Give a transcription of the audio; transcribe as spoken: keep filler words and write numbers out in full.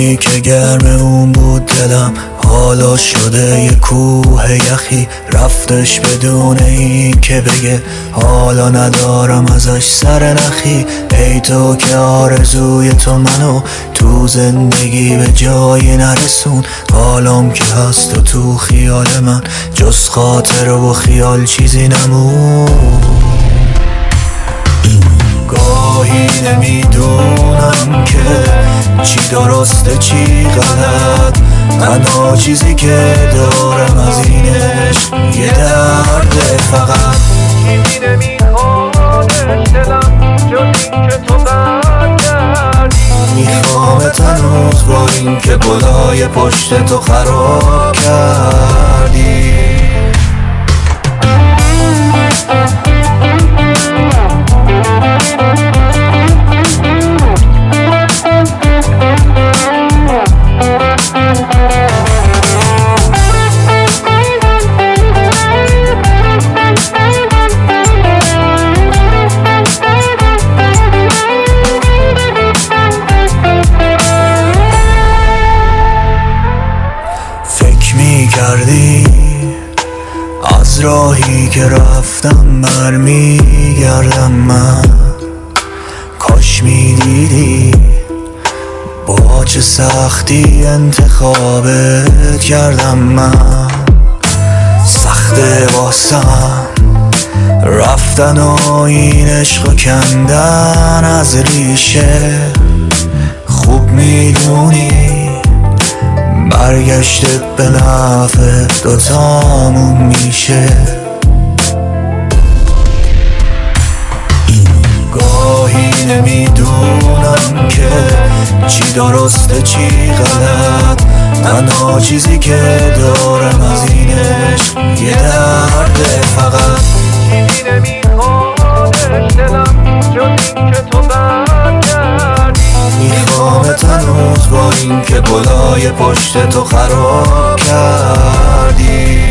روزی که گرم اون بود دلم حالا شده یه کوه یخی، رفتش بدون این که بگه حالا ندارم ازش سر نخی. ای تو که آرزوی تو منو تو زندگی به جایی نرسون، حالام که هست و تو خیال من جز خاطر و خیال چیزی نمون. گاهی نمیدونم که چی درسته چی غلط، تنها چیزی که دارم از این عشق یه درده فقط. چیزی نمیخوادش دلم جز این که تو بد کردی، میخوامت هنوز با این که گلای پشت تو خراب کردی. کردی از راهی که رفتم برمیگردم من، کاش میدیدی با چه سختی انتخابت کردم من. سخته واسم رفتن و این عشق و کندن از ریشه، خوب میدونی برگشت به نفع دوتامون میشه. گاهی نمیدونم که چی درسته چی غلط، تنها چیزی که دارم از این عشق یه درده فقط. چیزی نمیخوادش دلم جز این که تو بد کردی، میخوامت هنوز با این که گلای پشت تو خراب کردی.